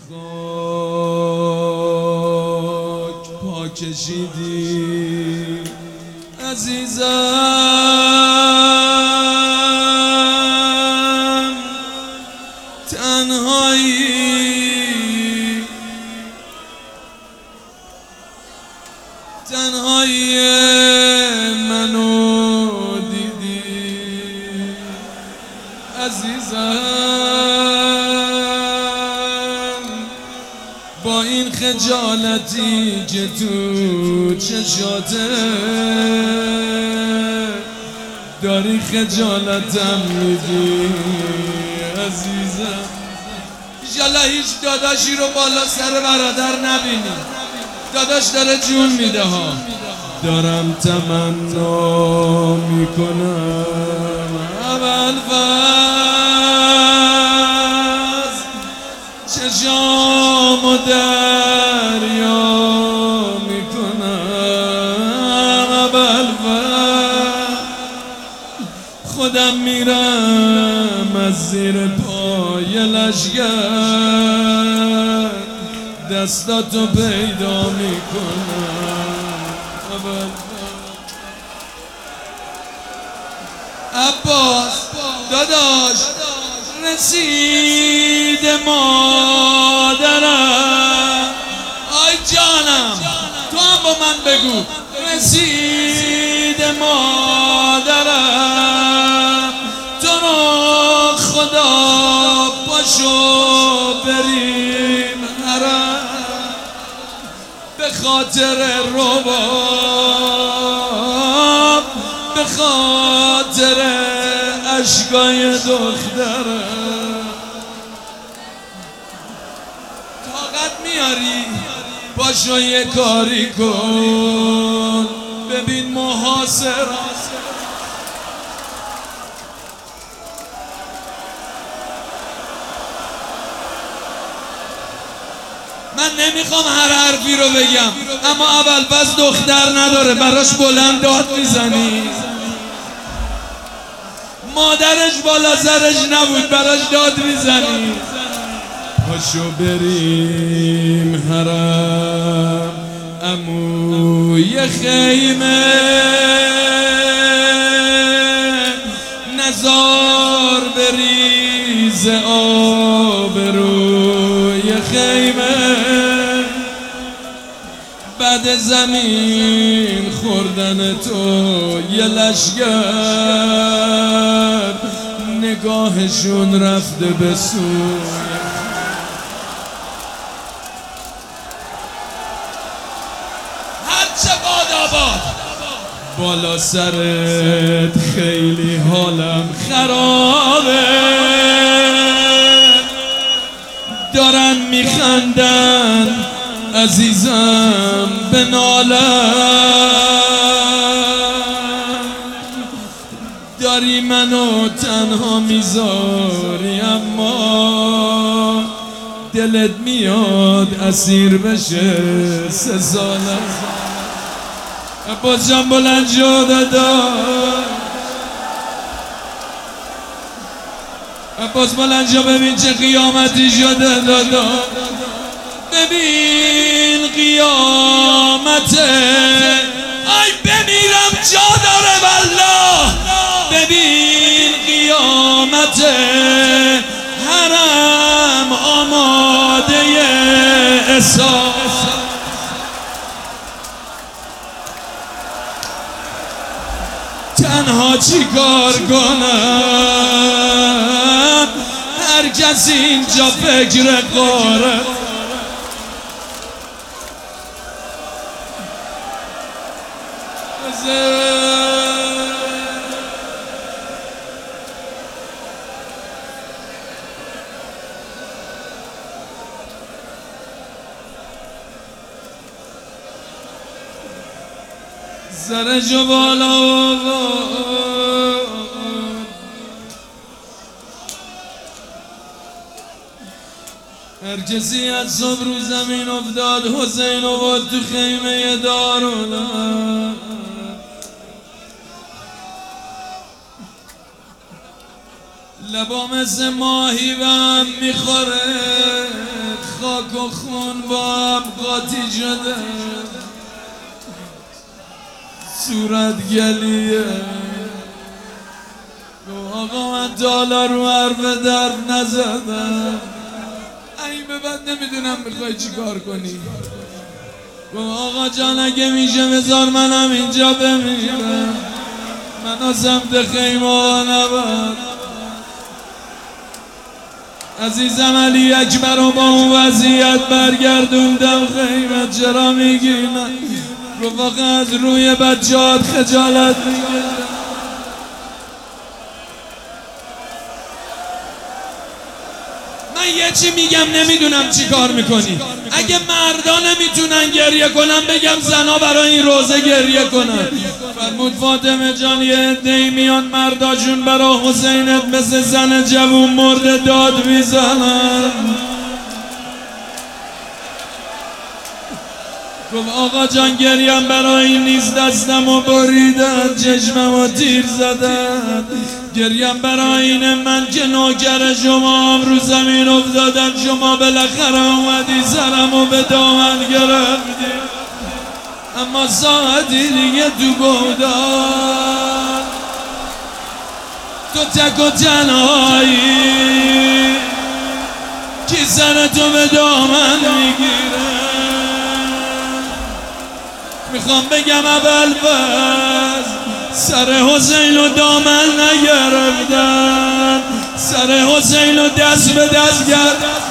خاک پا کشیدی عزیزم، تنهایی منو دیدی عزیزم، با این خجالتی که تو چشاته داری خجالتم میدی عزیزم. ایشالله هیچ داداشی رو بالا سر برادر نبینی، داداش داره جون میده ها. دارم تمنا میکنم ابوالفضل چشامو دریا میکنم ابوالفضل، خودم میرم از زیر پای لشگر دستاتو پیدا میکنم عباس داداش. رسید مادرم، آی جانم تو هم با من بگو. رسید مادرم، تو رو خدا پاشو بریم حرم، به خاطر رباب، به خاطر اشکای دختره. طاقت میاری پاشو یه کاری کن، ببین محاصره. من نمیخوام هر حرفی رو بگم، اما ابوالفضل دختر نداره، براش بلند داد میزنی. مادرش بالا سرش نبود، براش داد میزنی. پاشو بریم حرم عمو، یه خیمه نزار بریز آبروی خیمه، بعد زمین خوردن تو یه لشگر نگاهشون رفته به سوی. هرچه باد آباد بالا سرت خیلی حالم خرابه، دارن میخندن عزیزم به نالم، داری منو تنها میذاری اما دلت میاد اسیر بشه 3 سالم. عباس جان بلند شو دادا، عباس بلند شو ببین چه قیامتی شده دادا، ببین قیامته. ای بمیرم جا داره والله، ببین قیامته. حرم آماده حساب، تنها چی کار کنم؟ هر کسی اینجا فکر قاره. سرشو بالا هر کسی از صبح رو زمین افتاد حسین آباد تو خیمه دارالعلوم. لبا مثل ماهی و هم میخوره، خاک و خون با هم قاطی شده، صورت گلیه. آقا من تالا رو حرف درد نزدم، این به بعد نمیدونم میخوای چی کار کنی. آقا جان اگه میشه بذار منم اینجا بمیرم، منو سمت خیمه نبرد. عزیزم علی اکبر رو با اون وضعیت برگردوندم خیمه. چرا میگی من رفاقه از روی بچه‌هات خجالت میگیرم؟ من یه چی میگم نمیدونم چی کار میکنی. اگه مردا نمیتونن گریه کنن بگم زنا برای این روزه گریه کنن. فرمود فاطمه جان یه عده‌ای میان مرداشون برا حسینت مثل زن جوون مرده داد میزنن. گفت آقا جان گریم برای این نیست، دستمو بریدن، چشممو تیر زدن. گریم برای این من که نوکر شما هم رو زمین افتادم، شما بالاخره اومدی سرمو به دامن گرفتی. اما ساعتی دیگه تو گودان تو تک و تنهایی، کی سرتو به دامن میگیره؟ میخوام بگم اول سر حسین و دامن نگرفتن، سر حسین و دست به دست گرفتن.